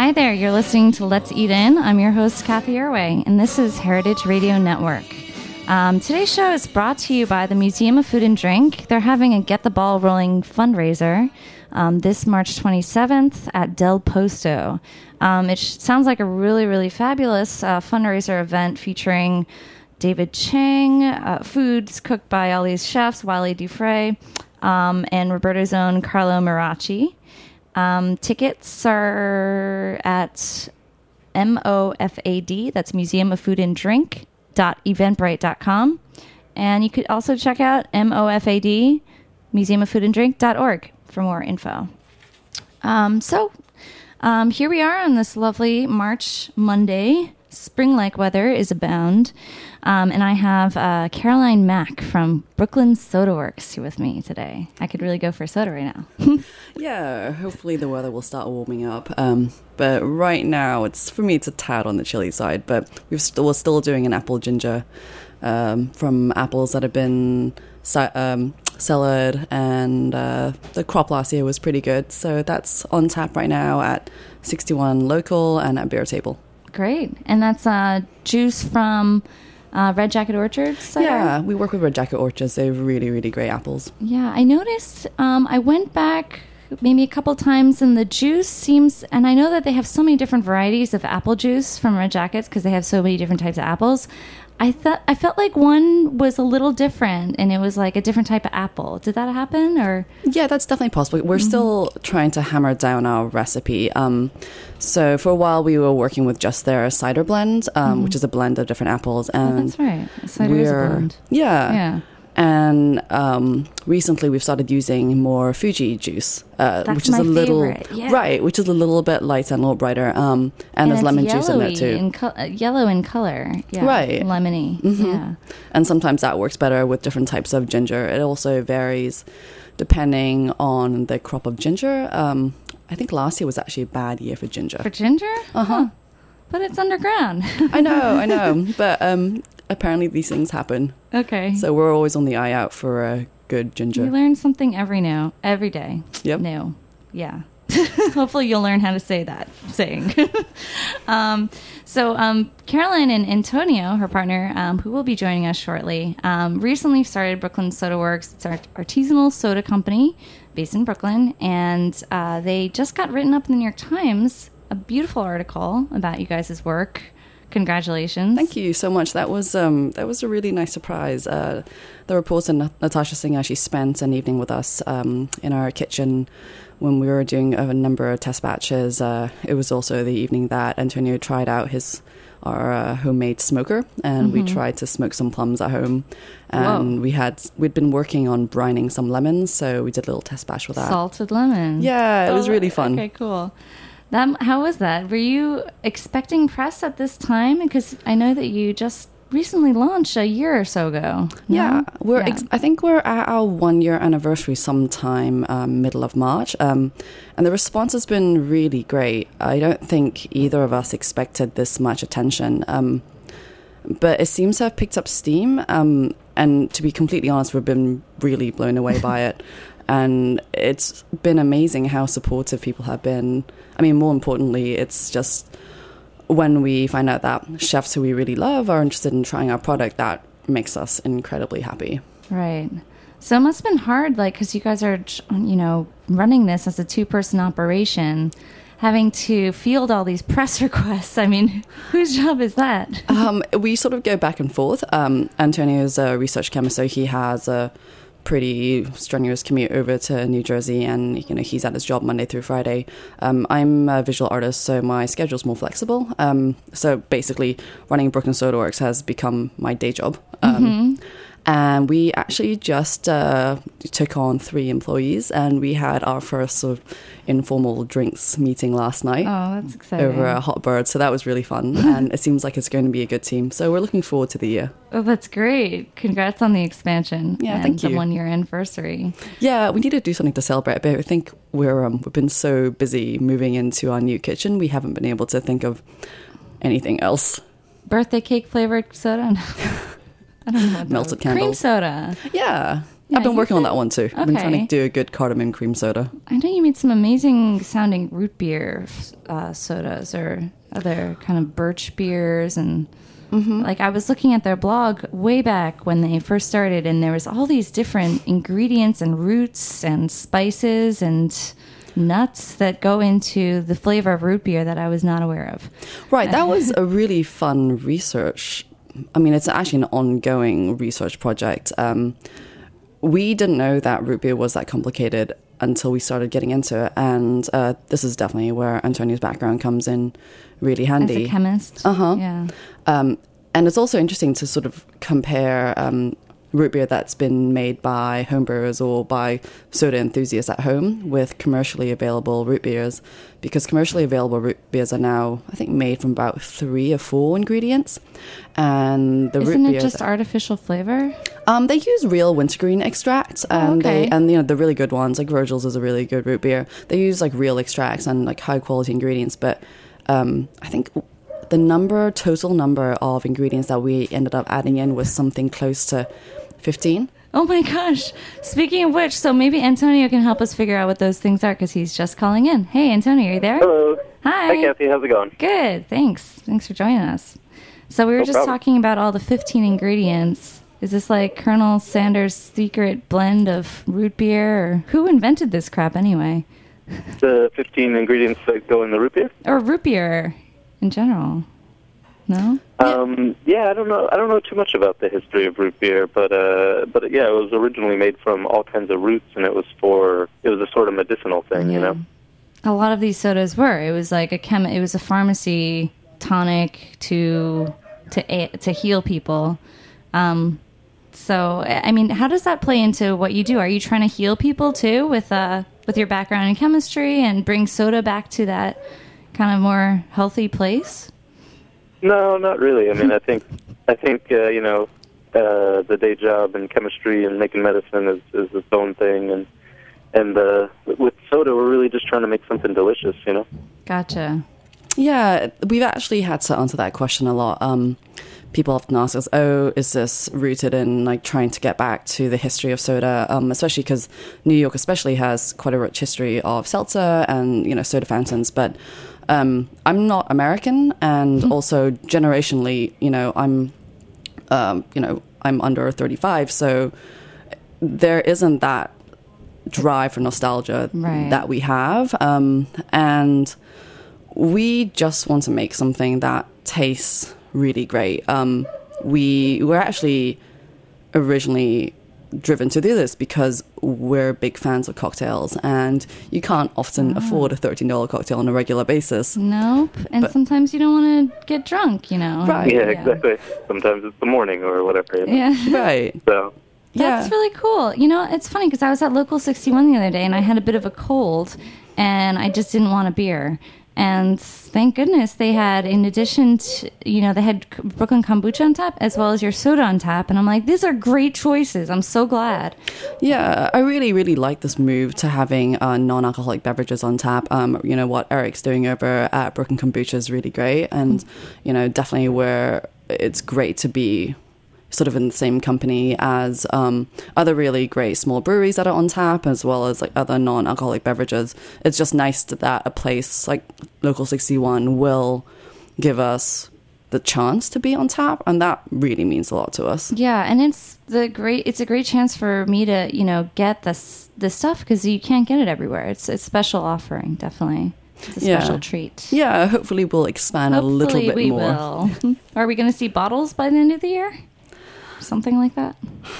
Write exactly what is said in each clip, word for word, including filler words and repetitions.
Hi there, you're listening to Let's Eat In. I'm your host, Kathy Irway, and this is Heritage Radio Network. Um, today's show is brought to you by the Museum of Food and Drink. They're having a Get the Ball Rolling fundraiser um, this March twenty-seventh at Del Posto. Um, it sh- sounds like a really, really fabulous uh, fundraiser event featuring David Chang, uh, foods cooked by all these chefs, Wally Dufresne, um, and Roberto's own Carlo Marachi. Um, tickets are at M O F A D, that's Museum of Food and Drink, dot eventbrite dot com. And you could also check out M O F A D, museum of food and drink dot org for more info. Um, so um, here we are on this lovely March Monday. Spring-like weather is abound. Um, and I have uh, Caroline Mack from Brooklyn Soda Works with me today. I could really go for soda right now. Yeah, hopefully the weather will start warming up. Um, but right now, it's for me, it's a tad on the chilly side. But we've st- we're still doing an apple ginger um, from apples that have been sa- um, cellared, and uh, the crop last year was pretty good. So that's on tap right now at sixty-one Local and at Beer Table. Great. And that's uh, juice from uh, Red Jacket Orchards cider? Yeah, we work with Red Jacket Orchards. They have really, really great apples. Yeah, I noticed, um, I went back maybe a couple times, and the juice seems, and I know that they have so many different varieties of apple juice from Red Jackets because they have so many different types of apples. I thought I felt like one was a little different, and it was like a different type of apple. Did that happen, or? Yeah, that's definitely possible. We're mm-hmm. still trying to hammer down our recipe. Um, so for a while, we were working with just their cider blend, um, mm-hmm. which is a blend of different apples. And oh, that's right. Cider is a blend. Yeah. Yeah. And um, recently, we've started using more Fuji juice, uh, That's which is my a little favorite. Yeah. right, which is a little bit lighter and a little brighter. Um, and, and there's lemon juice in there too. In co- uh, yellow in color, yeah, right, lemony. Mm-hmm. Yeah, and sometimes that works better with different types of ginger. It also varies depending on the crop of ginger. Um, I think last year was actually a bad year for ginger. For ginger, uh huh. Huh. But it's underground. I know, I know, but um, apparently these things happen. Okay. So we're always on the eye out for a good ginger. You learn something every now, every day. Yep. New. Yeah. Hopefully you'll learn how to say that saying. um, so um, Caroline and Antonio, her partner, um, who will be joining us shortly, um, recently started Brooklyn Soda Works. It's our artisanal soda company based in Brooklyn. And uh, they just got written up in the New York Times, a beautiful article about you guys' work. Congratulations. Thank you so much. That was um, that was a really nice surprise. Uh, the reporter, Natasha Singer, she spent an evening with us um, in our kitchen when we were doing a number of test batches. Uh, it was also the evening that Antonio tried out his our uh, homemade smoker, and mm-hmm. we tried to smoke some plums at home. And Whoa. we had we'd been working on brining some lemons, so we did a little test batch with that. Salted lemon. Yeah, it oh, was really fun. Okay, cool. That, how was that? Were you expecting press at this time? Because I know that you just recently launched a year or so ago. Yeah, no? we're. Yeah. Ex- I think we're at our one year anniversary sometime um, middle of March, um, and the response has been really great. I don't think either of us expected this much attention, um, but it seems to have picked up steam. Um, and to be completely honest, we've been really blown away by it. And it's been amazing how supportive people have been. I mean, more importantly, it's just when we find out that chefs who we really love are interested in trying our product, that makes us incredibly happy. Right. So it must have been hard, like, because you guys are, you know, running this as a two-person operation, having to field all these press requests. I mean, whose job is that? um, we sort of go back and forth. Um, Antonio's a research chemist, so he has a pretty strenuous commute over to New Jersey, and you know he's at his job Monday through Friday. Um, I'm a visual artist, so my schedule's more flexible. Um, so basically, running Brooklyn Soda Works has become my day job. Um, mm-hmm. And we actually just uh, took on three employees, and we had our first sort of informal drinks meeting last night. Oh, that's exciting. Over a hot bird, so that was really fun. And it seems like it's going to be a good team. So we're looking forward to the year. Oh, that's great. Congrats on the expansion. Yeah, and thank you. the one-year anniversary. Yeah, we need to do something to celebrate, but I think we're, um, we've been so busy moving into our new kitchen, we haven't been able to think of anything else. Birthday cake flavored soda? I don't know. Melted candles. Cream soda. Yeah. Yeah, I've been you working on said- that one too. I've been trying okay. to do a good cardamom cream soda. I know you made some amazing sounding root beer uh, sodas or other kind of birch beers. And Mm-hmm. like I was looking at their blog way back when they first started, and there was all these different ingredients and roots and spices and nuts that go into the flavor of root beer that I was not aware of. Right, that was a really fun research. I mean, it's actually an ongoing research project. Um, we didn't know that root beer was that complicated until we started getting into it, and uh, this is definitely where Antonio's background comes in really handy. As a chemist. Uh-huh. Yeah. Um, and it's also interesting to sort of compare um, root beer that's been made by homebrewers or by soda enthusiasts at home with commercially available root beers, because commercially available root beers are now, I think, made from about three or four ingredients. And the Isn't root it beer just that- artificial flavor? um, they use real wintergreen extracts, and okay. they and you know the really good ones, like Virgil's is a really good root beer. They use like real extracts and like high quality ingredients, but um, I think the number total number of ingredients that we ended up adding in was something close to fifteen. Oh my gosh. Speaking of which, so maybe Antonio can help us figure out what those things are because he's just calling in. Hey, Antonio, are you there? Hello. Hi. Hi, Kathy. How's it going? Good. Thanks. Thanks for joining us. So we were No just problem. talking about all the fifteen ingredients. Is this like Colonel Sanders' secret blend of root beer? Or who invented this crap anyway? The fifteen ingredients that go in the root beer? Or root beer in general? No? Um, yeah, I don't know. I don't know too much about the history of root beer, but uh, but yeah, it was originally made from all kinds of roots, and it was for it was a sort of medicinal thing, you know. A lot of these sodas were. It was like a chem. It was a pharmacy tonic to to a- to heal people. Um, so I mean, how does that play into what you do? Are you trying to heal people too with uh with your background in chemistry and bring soda back to that kind of more healthy place? No, not really. I mean, I think I think uh, you know uh, the day job in chemistry and making medicine is, is its own thing, and and uh, with soda, we're really just trying to make something delicious, you know. Gotcha. Yeah, we've actually had to answer that question a lot. Um, people often ask us, "Oh, is this rooted in like trying to get back to the history of soda?" Um, especially because New York, especially, has quite a rich history of seltzer and you know soda fountains. But um, I'm not American, and Mm-hmm. also generationally, you know, I'm, um, you know, I'm under thirty-five, so there isn't that drive for nostalgia Right. that we have, um, and we just want to make something that tastes really great. Um, we were actually originally driven to do this because we're big fans of cocktails, and you can't often afford a thirteen dollars cocktail on a regular basis. Nope. And But- sometimes you don't want to get drunk, you know. Right. Yeah, exactly. Sometimes it's the morning or whatever. You know? Yeah. Right. So That's Yeah. really cool. You know, it's funny because I was at Local sixty-one the other day and I had a bit of a cold and I just didn't want a beer. And thank goodness they had, in addition to, you know, they had Brooklyn Kombucha on tap as well as your soda on tap. And I'm like, these are great choices. I'm so glad. Yeah, I really, really like this move to having uh, non-alcoholic beverages on tap. Um, you know, what Eric's doing over at Brooklyn Kombucha is really great. And, you know, definitely where it's great to be sort of in the same company as um, other really great small breweries that are on tap, as well as like other non-alcoholic beverages. It's just nice that a place like Local sixty-one will give us the chance to be on tap, and that really means a lot to us. Yeah, and it's the great. It's a great chance for me to, you know, get this this stuff because you can't get it everywhere. It's a special offering, definitely. It's a Yeah. special treat. Yeah, hopefully we'll expand a little Hopefully bit we more. will. Are we going to see bottles by the end of the year? Something like that.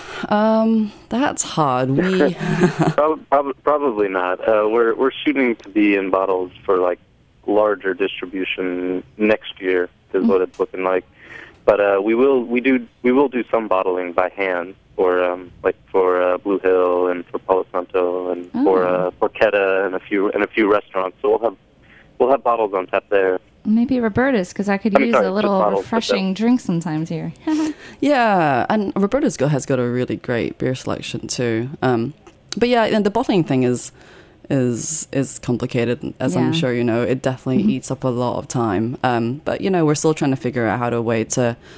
Um, that's hard. We prob- prob- probably not. Uh, we're we're shooting to be in bottles for like larger distribution next year is what it's looking like. But uh, we will we do we will do some bottling by hand for um, like for uh, Blue Hill and for Palo Santo and Oh. for uh, Porchetta and a few and a few restaurants. So we'll have we'll have bottles on tap there. Maybe Roberta's, because I could I'm use sorry, a just little bottles, but refreshing drink sometimes here. yeah, and Roberta's got, has got a really great beer selection too. Um, but yeah, and the bottling thing is is is complicated, as I'm Yeah. sure you know. It definitely Mhm. eats up a lot of time. Um, but you know, we're still trying to figure out how to way to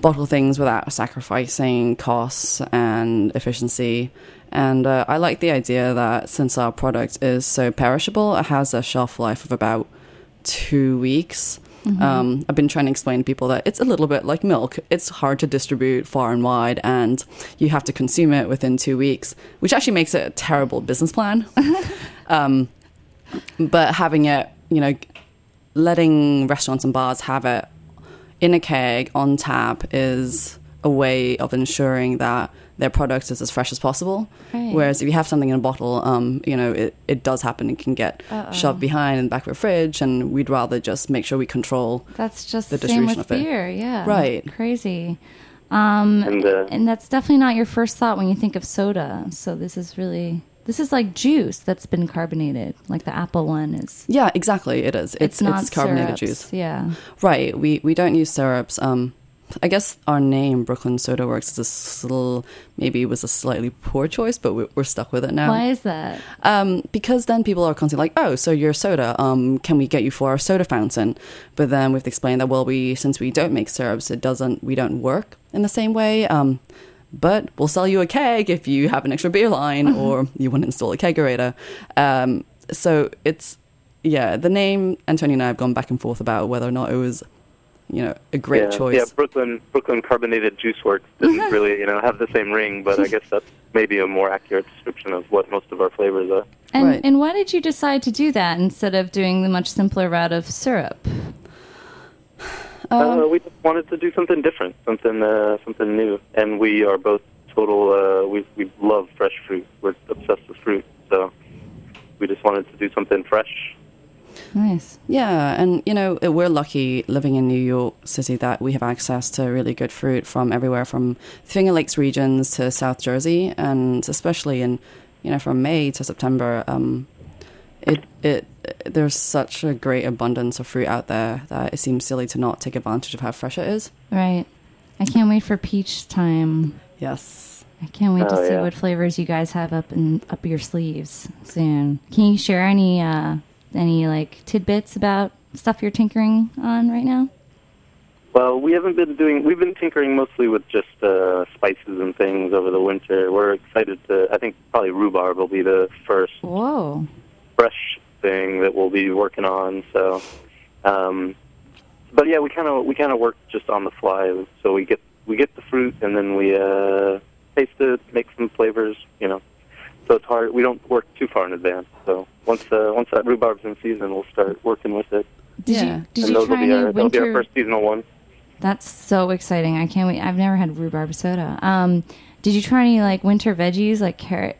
bottle things without sacrificing costs and efficiency. And uh, I like the idea that since our product is so perishable, it has a shelf life of about two weeks. Mm-hmm. Um, I've been trying to explain to people that it's a little bit like milk. It's hard to distribute far and wide, and you have to consume it within two weeks, which actually makes it a terrible business plan. um, but having it, you know, letting restaurants and bars have it in a keg on tap is a way of ensuring that their product is as fresh as possible. Right. Whereas if you have something in a bottle, um, you know, it, it does happen. It can get Uh-oh. shoved behind in the back of a fridge, and we'd rather just make sure we control That's just the the same with distribution of it. beer, yeah. Right. Crazy. Um, and, uh, and that's definitely not your first thought when you think of soda. So this is really... This is like juice that's been carbonated, like the apple one is. Yeah, exactly. It is. It's it's, not it's carbonated syrups, juice. Yeah. Right. We we don't use syrups. Um, I guess our name Brooklyn Soda Works is a little, maybe it was a slightly poor choice, but we're, we're stuck with it now. Why is that? Um, because then people are constantly like, oh, so you're soda. Um, can we get you for our soda fountain? But then we have to explain that well, we since we don't make syrups, it doesn't we don't work in the same way. Um. But we'll sell you a keg if you have an extra beer line uh-huh. or you want to install a kegerator. Um, so it's, yeah, the name, Antonio and I have gone back and forth about whether or not it was, you know, a great yeah, choice. Yeah, Brooklyn Brooklyn Carbonated Juice Works doesn't really, you know, have the same ring, but I guess that's maybe a more accurate description of what most of our flavors are. And, right. and why did you decide to do that instead of doing the much simpler route of syrup? Uh, we just wanted to do something different, something uh, something new, and we are both total. Uh, we we love fresh fruit. We're obsessed with fruit, so we just wanted to do something fresh. Nice. Yeah, and you know we're lucky living in New York City that we have access to really good fruit from everywhere, from Finger Lakes regions to South Jersey, and especially in you know from May to September. Um, It it there's such a great abundance of fruit out there that it seems silly to not take advantage of how fresh it is. Right. I can't wait for peach time. Yes. I can't wait oh, to see yeah. what flavors you guys have up in up your sleeves soon. Can you share any uh, any like tidbits about stuff you're tinkering on right now? Well, we haven't been doing. We've been tinkering mostly with just uh, spices and things over the winter. We're excited to. I think probably rhubarb will be the first. Whoa. Fresh thing that we'll be working on. So, um, but yeah, we kind of we kind of work just on the fly. So we get we get the fruit and then we uh, taste it, make some flavors. You know, so it's hard. We don't work too far in advance. So once uh, once that rhubarb's in season, we'll start working with it. Did yeah. you did and you those try will be any our, that'll be our winter? first seasonal one. That's so exciting! I can't wait. I've never had rhubarb soda. Um, did you try any like winter veggies like carrot?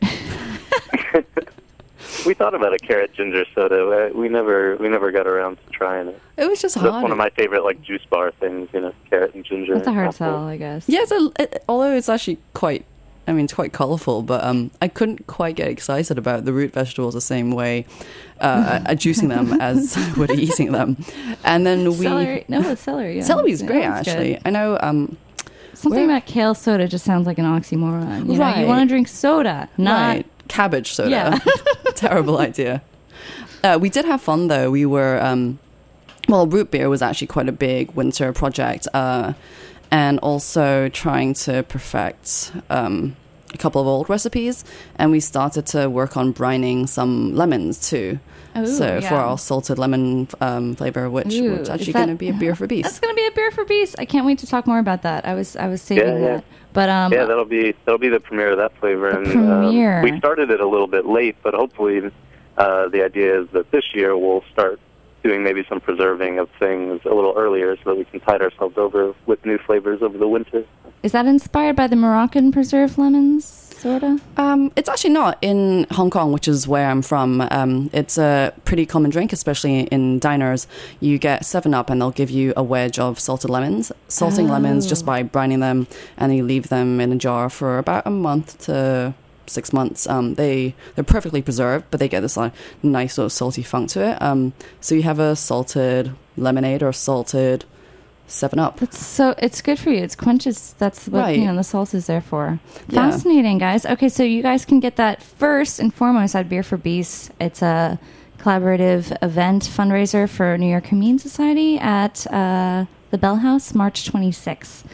We thought about a carrot ginger soda. We never we never got around to trying it. It was just That's hard. one of my favorite like juice bar things, you know, carrot and ginger. That's a hard apple. sell, I guess. Yeah, it's a, it, although it's actually quite, I mean, it's quite colourful, but um, I couldn't quite get excited about the root vegetables the same way uh, at juicing them as I would eating them. And then we... Celery. No, it's celery. Yeah. Celery's great, Yeah, that's actually. good. I know... Um, Something where- about kale soda just sounds like an oxymoron. You know, Right. you want to drink soda, not... Right. Cabbage soda. Yeah. Terrible idea. Uh, we did have fun, though. We were... Um, well, root beer was actually quite a big winter project. Uh, and also trying to perfect um, a couple of old recipes. And we started to work on brining some lemons, too. Ooh, so yeah. for our salted lemon um, flavor, which Ooh, was is actually that- going to be a beer for beast. That's going to be a beer for beast. I can't wait to talk more about that. I was I was saving Yeah, yeah. that. But um, Yeah, that'll be that'll be the premiere of that flavor. The and premiere. Um, we started it a little bit late, but hopefully, uh, the idea is that this year we'll start doing maybe some preserving of things a little earlier, so that we can tide ourselves over with new flavors over the winter. is that inspired by the Moroccan preserved lemons, sort of? Um, it's actually not. In Hong Kong, which is where I'm from, um, it's a pretty common drink, especially in diners. You get seven up and they'll give you a wedge of salted lemons. Salting Oh. lemons just by brining them, and you leave them in a jar for about a month to six months. Um, they, they're perfectly preserved, but they get this like, nice sort of salty funk to it. Um, so you have a salted lemonade or salted seven up. That's so it's good for you. It's quenches. That's what Right. you know the salt is there for. Yeah. Fascinating, guys. Okay, so you guys can get that first and foremost at Beer for Beasts. It's a collaborative event fundraiser for New York Humane Society at uh, the Bell House, March twenty-sixth.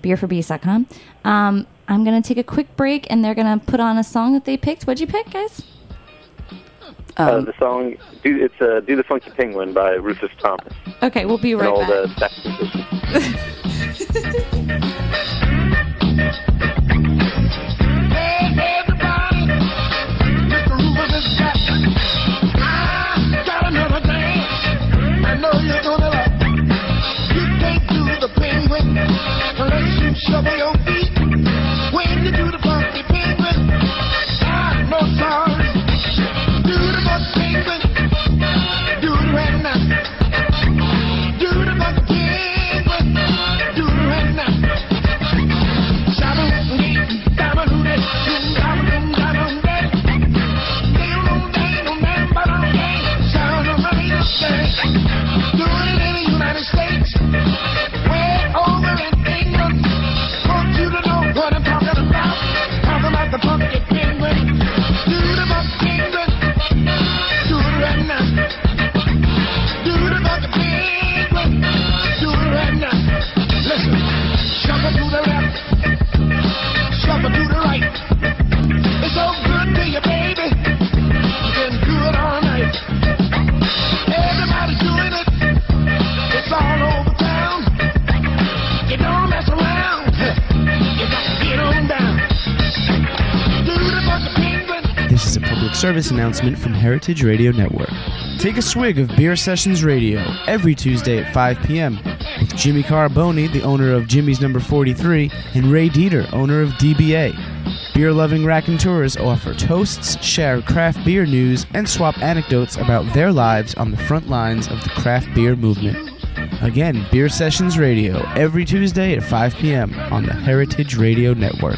beer for bees dot com. Um, I'm going to take a quick break, and they're going to put on a song that they picked. What'd you pick, guys? Um, uh, the song, do, it's uh, Do the Funky Penguin by Rufus Thomas. Okay, we'll be right and all back. The sax musicians. Shovel your feet when you do the funky penguin. I'm no sorry. Do the funky penguin. Do it right now. Do the funky penguin. Do it right now. Shovel me, diamond who that, diamond, diamond that. Damn, no, damn, no, damn, but I'm damn. Shovel me, okay. Do it in the United States. Way over in England. You to know what I'm talking about. Talking about the funky penguin. Do the funky penguin. Do it right now. Do the funky penguin. Do it right now. Listen. Shuffle to the left. Shuffle to the right. It's so good to you, baby. You can do it all night. Everybody's doing it. It's all over town. You don't mess around. This is a public service announcement from Heritage Radio Network. Take a swig of Beer Sessions Radio every Tuesday at five p.m. with Jimmy Carboni, the owner of Jimmy's Number forty-three, and Ray Dieter, owner of D B A. Beer-loving raconteurs offer toasts, share craft beer news, and swap anecdotes about their lives on the front lines of the craft beer movement. Again, Beer Sessions Radio every Tuesday at five p.m. on the Heritage Radio Network.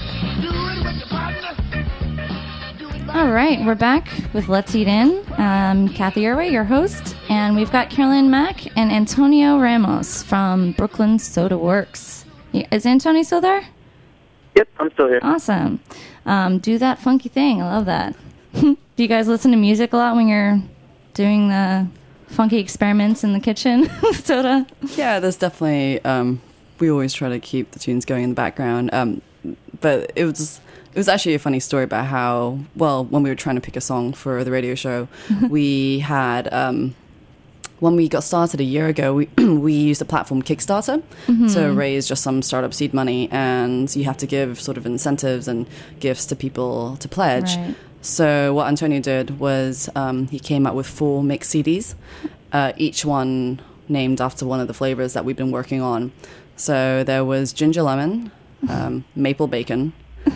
All right, we're back with Let's Eat In. I'm Kathy Irway, your host, and we've got Carolyn Mack and Antonio Ramos from Brooklyn Soda Works. Is Antonio still there? Yep, I'm still here. Awesome. Um, do that funky thing. I love that. Do you guys listen to music a lot when you're doing the funky experiments in the kitchen with soda? Yeah, there's definitely, um, we always try to keep the tunes going in the background. Um, but it was... It was actually a funny story about how, well, when we were trying to pick a song for the radio show, we had, um, when we got started a year ago, we we used a platform Kickstarter mm-hmm. to raise just some startup seed money, and you have to give sort of incentives and gifts to people to pledge. Right. So what Antonio did was um, he came up with four mix C Ds, uh, each one named after one of the flavors that we've been working on. So there was ginger lemon, um, maple bacon,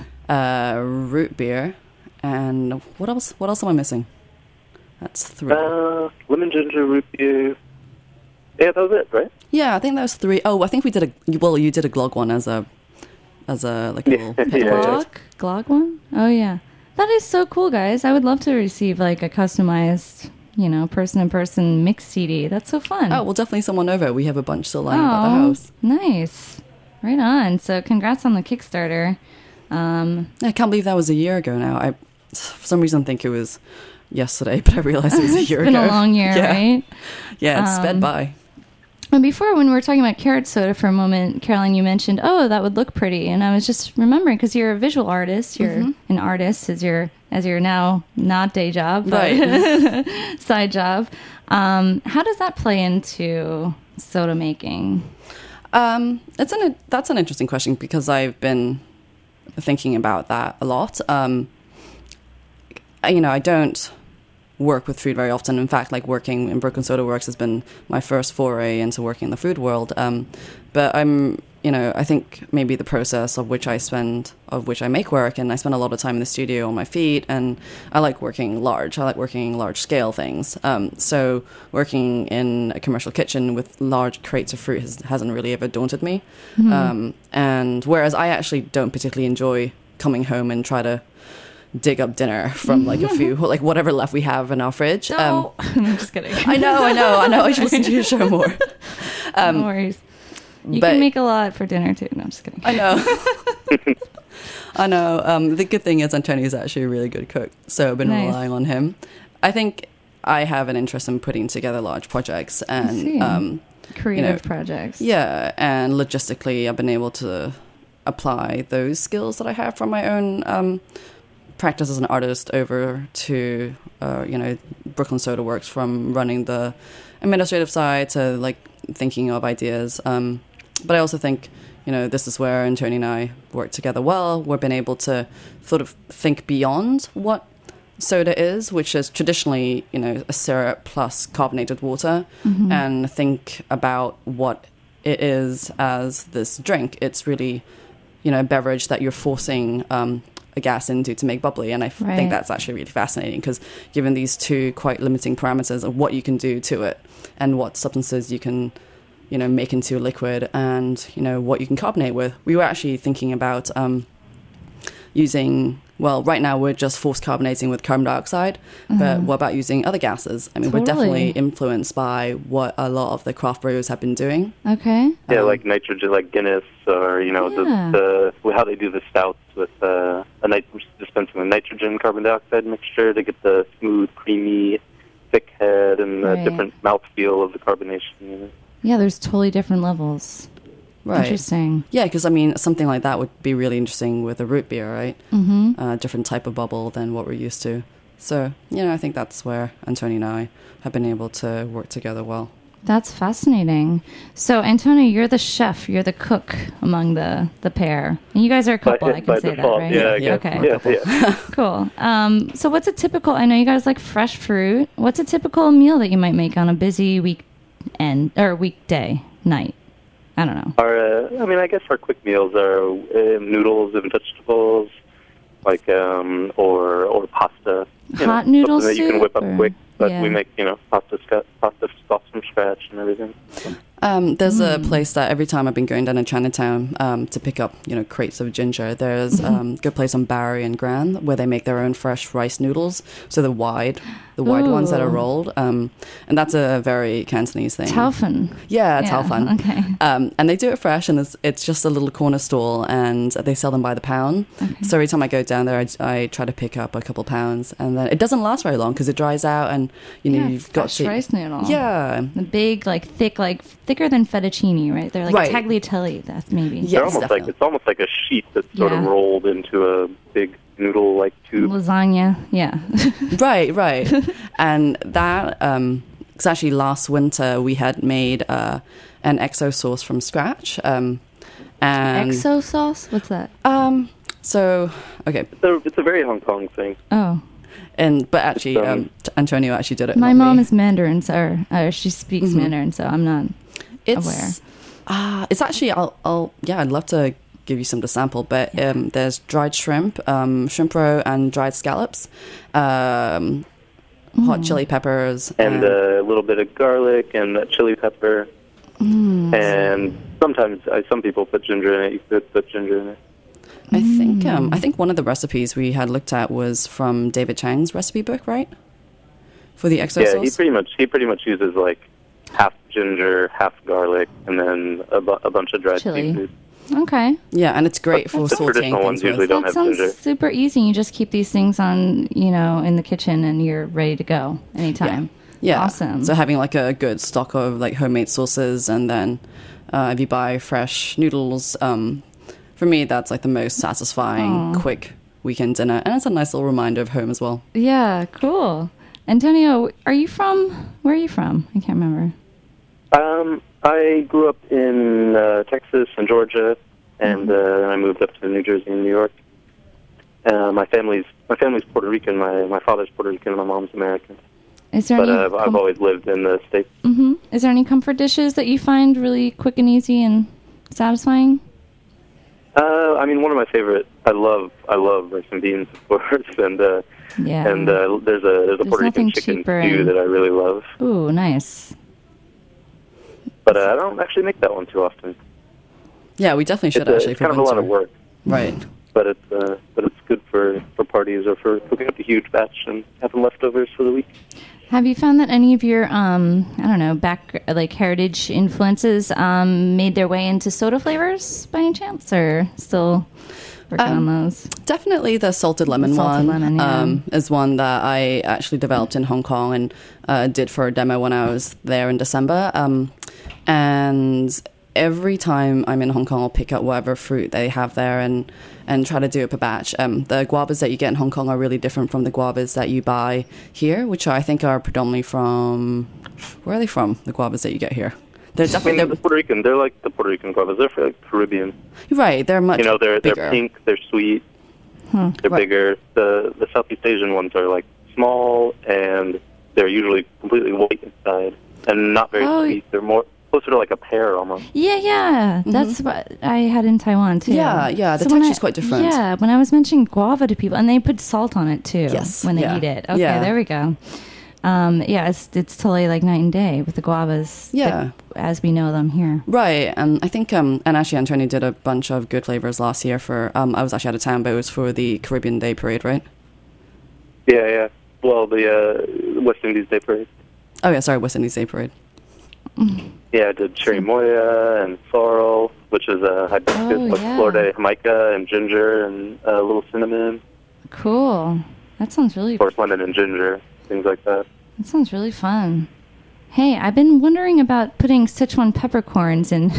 Uh, root beer, and what else? What else am I missing? That's three. Uh, lemon ginger root beer. Yeah, that was it, right? Yeah, I think that was three. Oh, I think we did a. Well, you did a glog one as a, as a like a little pet Yeah. project. Glog? Glog one? Oh, yeah. That is so cool, guys. I would love to receive like a customized, you know, person-in-person mix C D. That's so fun. Oh, well, definitely someone over. We have a bunch still lying about the house. Nice. Right on. So congrats on the Kickstarter. Um, I can't believe that was a year ago now. I, for some reason, think it was yesterday, but I realized it was a year it's ago. It's been a long year, yeah. right? Yeah, it's um, sped by. And before, when we were talking about carrot soda for a moment, Caroline, you mentioned, oh, that would look pretty. And I was just remembering, because you're a visual artist, you're mm-hmm. an artist as your, as your now not day job, but right. side job. Um, how does that play into soda making? Um, it's an, that's an interesting question, because I've been thinking about that a lot. Um, you know, I don't work with food very often. In fact, like working in Brooklyn Soda Works has been my first foray into working in the food world. Um, but I'm, you know, I think maybe the process of which I spend, of which I make work, and I spend a lot of time in the studio on my feet, and I like working large. I like working large scale things. Um, so working in a commercial kitchen with large crates of fruit has, hasn't really ever daunted me. Mm-hmm. Um, and whereas I actually don't particularly enjoy coming home and try to dig up dinner from like a few, like whatever left we have in our fridge. No. Um, I'm just kidding. I know, I know, I know. I should listen to your show more. Um, no worries. You but, can make a lot for dinner too. No, I'm just kidding. I know. I know. Um, the good thing is Antonio is actually a really good cook, so I've been nice. relying on him. I think I have an interest in putting together large projects and um, creative you know, projects. Yeah, and logistically, I've been able to apply those skills that I have from my own um, practice as an artist over to, uh, you know, Brooklyn Soda Works, from running the administrative side to like thinking of ideas. Um, but I also think, you know, this is where Tony and I work together well. We've been able to sort of think beyond what soda is, which is traditionally, you know, a syrup plus carbonated water, mm-hmm. and think about what it is as this drink. It's really, you know, a beverage that you're forcing um, a gas into to make bubbly. And I f- right. think that's actually really fascinating, because given these two quite limiting parameters of what you can do to it and what substances you can, you know, make into a liquid, and, you know, what you can carbonate with, we were actually thinking about um, using... Well, right now we're just forced carbonating with carbon dioxide, mm-hmm. but what about using other gases? I mean, totally. We're definitely influenced by what a lot of the craft brewers have been doing. Okay. Yeah, um, like nitrogen, like Guinness, or, you know, yeah. the, the how they do the stouts with uh, a nit- dispensing a nitrogen carbon dioxide mixture to get the smooth, creamy, thick head and the right. different mouthfeel of the carbonation. You know? Yeah, there's totally different levels. Right. Interesting. Yeah, because, I mean, something like that would be really interesting with a root beer, right? Mm-hmm. Uh, different type of bubble than what we're used to. So, you know, I think that's where Antonio and I have been able to work together well. That's fascinating. So, Antonio, you're the chef. You're the cook among the, the pair. And you guys are a couple, by, I can by say default, that, right? Yeah, I Yeah, guess. okay. Yeah, yeah. Cool. Um, so what's a typical, I know you guys like fresh fruit. What's a typical meal that you might make on a busy weekend or weekday night? I don't know. Our, uh, I mean, I guess our quick meals are uh, noodles and vegetables, like um, or or pasta. You Hot know, noodle something that you can whip soup, up or- quick. But yeah. we make, you know, pasta sc- pasta sauce from scratch and everything. Um, there's Mm. a place that every time I've been going down to Chinatown um, to pick up, you know, crates of ginger, there's Mm-hmm. um, a good place on Barry and Grand where they make their own fresh rice noodles. So the wide, the wide ones that are Ooh. rolled. Um, and that's a very Cantonese thing. Tao Fan. Yeah, Yeah, Tao Fan. okay. Um, and they do it fresh, and it's, it's just a little corner stall, and they sell them by the pound. Okay. So every time I go down there, I, I try to pick up a couple pounds, and then it doesn't last very long because it dries out, and you know Yeah, you've it's got fresh to rice noodle. Yeah, The big, like, thick, like, thicker than fettuccine, right? They're like Right. tagliatelle, that's maybe. Yeah. They're Yes, almost definitely. like it's almost like a sheet that's sort Yeah. of rolled into a big noodle-like tube. Lasagna, yeah. right, right. And that, um, because actually last winter we had made uh, an exo sauce from scratch. Um, and Exo sauce? What's that? um, so okay, It's a, it's a very Hong Kong thing. Oh. and but actually, It's, um, um, Antonio actually did it. My not mom me. is Mandarin, so uh, she speaks Mhm. Mandarin, so I'm not. It's aware. uh, it's actually I'll, I'll yeah I'd love to give you some to sample, but Yeah. um, there's dried shrimp, um, shrimp roe, and dried scallops, um, hot Mm. chili peppers, And uh, a little bit of garlic and uh, chili pepper. Mm. And sometimes uh, some people put ginger in it. You could put ginger in it. I think Mm. um, I think one of the recipes we had looked at was from David Chang's recipe book, right? For the exo Yeah, he sauce. pretty much he pretty much uses like half ginger, half garlic, and then a, bu- a bunch of dried Chili. seafood. Okay. Yeah, and it's great for The sauteing traditional ones things usually with. don't That have sounds ginger. super easy. You just keep these things on, you know, in the kitchen and you're ready to go anytime. Yeah, Awesome. So having like a good stock of like homemade sauces, and then uh, if you buy fresh noodles, um, for me that's like the most satisfying, Aw. quick weekend dinner, and it's a nice little reminder of home as well. Yeah, cool. Antonio, are you from, where are you from? I can't remember. Um, I grew up in uh, Texas and Georgia, and uh, I moved up to New Jersey and New York. Uh, my family's my family's Puerto Rican. My my father's Puerto Rican. My mom's American. Is there But any uh, I've, I've com- always lived in the States. hmm Is there any comfort dishes that you find really quick and easy and satisfying? Uh, I mean, one of my favorite. I love I love rice and beans, of course, and uh, Yeah. and uh, there's a there's a There's Puerto Rican nothing chicken cheaper stew and- that I really love. Ooh, nice. But uh, I don't actually make that one too often. Yeah, we definitely should It's, a, actually. it's for kind of a lot of winter. work, Right. but it's uh, but it's good for, for parties or for cooking up a huge batch and having leftovers for the week. Have you found that any of your, um, I don't know, back like heritage influences um, made their way into soda flavors by any chance, or still working Um, on those? Definitely the salted lemon The salted one lemon, yeah. um, is one that I actually developed in Hong Kong and uh, did for a demo when I was there in December. Um, and every time I'm in Hong Kong, I'll pick up whatever fruit they have there and, and try to do it per batch. Um, the guavas that you get in Hong Kong are really different from the guavas that you buy here, which I think are predominantly from... Where are they from, the guavas that you get here? They're I definitely... mean, the Puerto Rican, they're like the Puerto Rican guavas. They're like Caribbean. Right, they're much You know, they're bigger. they're pink, they're sweet, Hmm. they're Right. bigger. The the Southeast Asian ones are like small, and they're usually completely white inside and not very Oh, sweet. They're more closer to like a pear almost. Yeah, yeah. That's what I had in Taiwan too. Yeah, yeah, the when texture's I- quite different. Yeah, when I was mentioning guava to people, and they put salt on it too. Yes, when they yeah. eat it. Okay, Yeah. there we go. Um, yeah, it's it's totally like night and day with the guavas. Yeah. that- as we know them here. Right, and I think, um, and actually Antonio did a bunch of good flavors last year for, um, I was actually out of town, but it was for the Caribbean Day Parade, right? Yeah, yeah. Well, the uh, West Indies Day Parade. Oh yeah, sorry, West Indies Day Parade. Yeah, I did cherry moya and sorrel, which is a hibiscus, Oh, like yeah. Florida jamaica and ginger and a little cinnamon, Cool. That sounds really. of course, lemon and ginger, things like that. That sounds really fun. Hey, I've been wondering about putting Sichuan peppercorns in.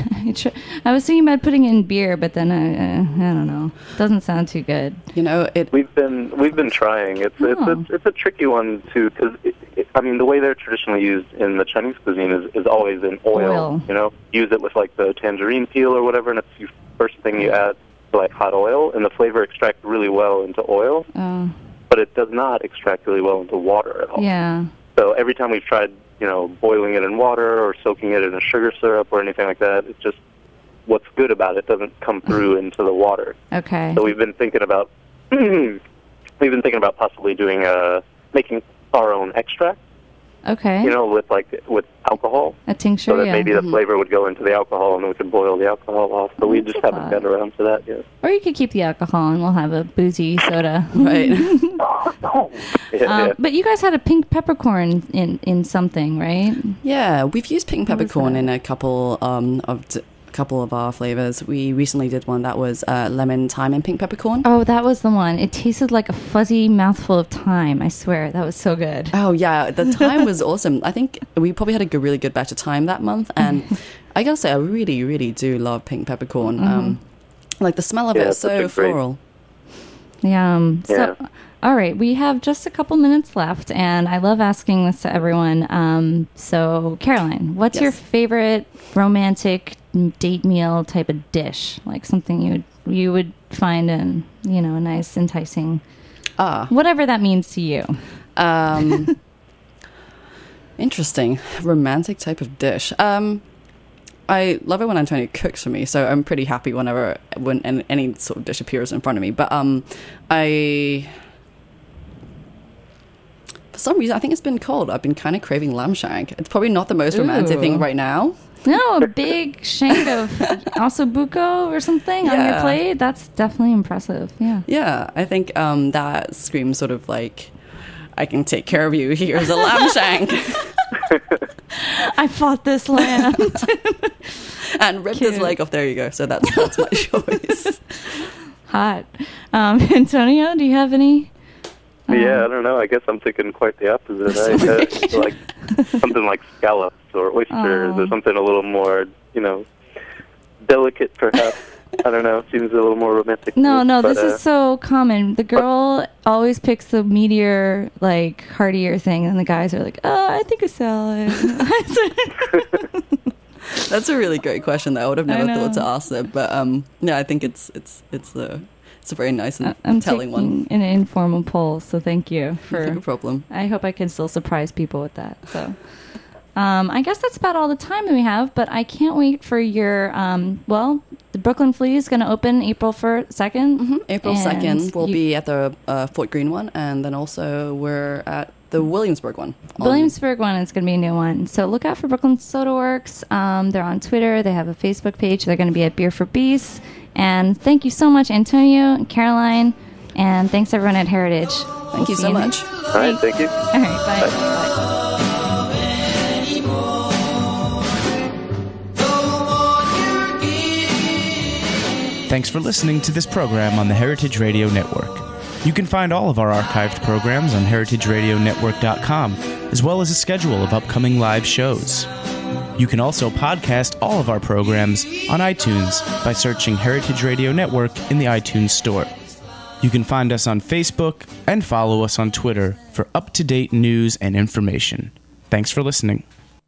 I was thinking about putting it in beer, but then I, uh, I don't know. Doesn't sound too good. You know, it, We've been we've been trying. It's Oh. it's, it's it's a tricky one too, because I mean the way they're traditionally used in the Chinese cuisine is, is always in oil, Oil. You know, use it with like the tangerine peel or whatever, and it's the first thing you add to like hot oil, and the flavor extracts really well into oil, Oh, but it does not extract really well into water at all. yeah. So every time we've tried, you know, boiling it in water or soaking it in a sugar syrup or anything like that, it's just what's good about it doesn't come through into the water. Okay. So we've been thinking about we've been thinking about possibly doing uh making our own extract, Okay. you know, with like with alcohol, A tincture, so that yeah. maybe the flavor would go into the alcohol and then we could boil the alcohol off. But we That's just a haven't thought. gotten around to that yet. Or you could keep the alcohol and we'll have a boozy soda. right. Yeah, Um, yeah. but you guys had a pink peppercorn in, in something, right? Yeah, we've used pink What was peppercorn that? in a couple um, of d- couple of our flavors. We recently did one that was uh, lemon, thyme, and pink peppercorn. Oh, that was the one. It tasted like a fuzzy mouthful of thyme. I swear. That was so good. Oh yeah, the thyme was awesome. I think we probably had a good, really good batch of thyme that month, and I gotta say, I really, really do love pink peppercorn. Um, like the smell of Yeah, it is it's such so a great- floral. Yum. So, Yeah. all right, we have just a couple minutes left, and I love asking this to everyone. Um, so, Caroline, what's your Yes. favorite romantic date meal type of dish? Like something you would you would find in you know a nice, enticing, Ah, whatever that means to you. um, interesting, romantic type of dish. Um, I love it when Antonio cooks for me, so I'm pretty happy whenever when any, any sort of dish appears in front of me. But um, I, for some reason, I think it's been cold. I've been kind of craving lamb shank. It's probably not the most romantic Ooh. thing right now. No, a big shank of ossobuco or something on your Yeah. plate. That's definitely impressive. Yeah. Yeah, I think um, that screams sort of like, I can take care of you. Here's a lamb shank. I fought this land. And ripped his Cute. leg off. There you go. So that's that's my choice. Hot. Um, Antonio, do you have any? um, Yeah, I don't know. I guess I'm thinking quite the opposite. I, uh, like something like scallops or oysters Oh. or something a little more, you know, delicate perhaps. I don't know. Seems a little more romantic. to No, me, no, but, this uh, is so common. The girl always picks the meatier, like, heartier thing, and the guys are like, oh, I think a salad. That's a really great question that I would have never I thought to know. ask it. But um, yeah, I think it's it's it's a it's a very nice and I'm telling taking one. an informal poll, so thank you for. No problem. I hope I can still surprise people with that. So, um, I guess that's about all the time that we have. But I can't wait for your. Um, well, the Brooklyn Flea is going to open April first, second. hmm April And second, we'll you- be at the uh, Fort Greene one, and then also we're at the Williamsburg one. on- Williamsburg one is going to be a new one. So look out for Brooklyn Soda Works. Um, they're on Twitter. They have a Facebook page. They're going to be at Beer for Beasts. And thank you so much, Antonio and Caroline. And thanks everyone at Heritage. Thank you so much. All right, thank you. All right, bye. bye. Thanks for listening to this program on the Heritage Radio Network. You can find all of our archived programs on heritage radio network dot com, as well as a schedule of upcoming live shows. You can also podcast all of our programs on iTunes by searching Heritage Radio Network in the iTunes Store. You can find us on Facebook and follow us on Twitter for up-to-date news and information. Thanks for listening.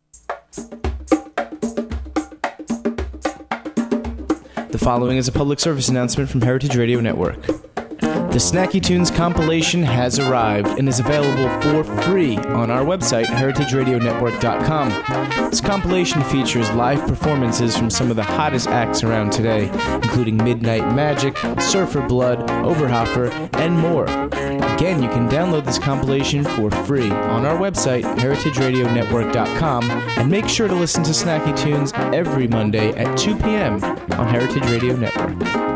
The following is a public service announcement from Heritage Radio Network. The Snacky Tunes compilation has arrived and is available for free on our website, heritage radio network dot com. This compilation features live performances from some of the hottest acts around today, including Midnight Magic, Surfer Blood, Oberhofer, and more. Again, you can download this compilation for free on our website, heritage radio network dot com, and make sure to listen to Snacky Tunes every Monday at two p.m. on Heritage Radio Network.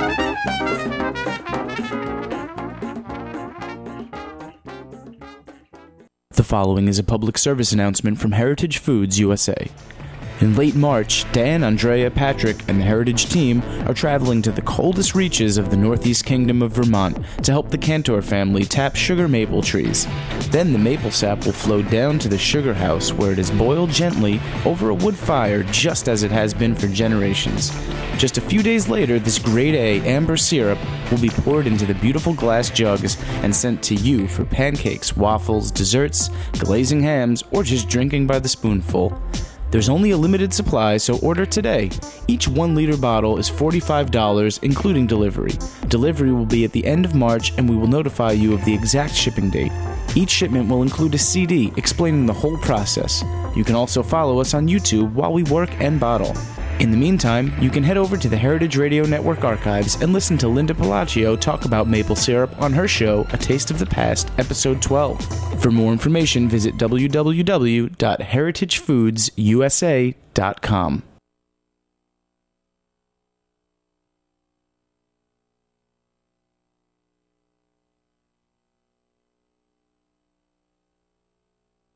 The following is a public service announcement from Heritage Foods U S A. In late March, Dan, Andrea, Patrick, and the Heritage team are traveling to the coldest reaches of the Northeast Kingdom of Vermont to help the Cantor family tap sugar maple trees. Then the maple sap will flow down to the sugar house where it is boiled gently over a wood fire just as it has been for generations. Just a few days later, this grade A amber syrup will be poured into the beautiful glass jugs and sent to you for pancakes, waffles, desserts, glazing hams, or just drinking by the spoonful. There's only a limited supply, so order today. Each one-liter bottle is forty-five dollars, including delivery. Delivery will be at the end of March, and we will notify you of the exact shipping date. Each shipment will include a C D explaining the whole process. You can also follow us on YouTube while we work and bottle. In the meantime, you can head over to the Heritage Radio Network archives and listen to Linda Palacio talk about maple syrup on her show, A Taste of the Past, Episode twelve. For more information, visit w w w dot heritage foods u s a dot com.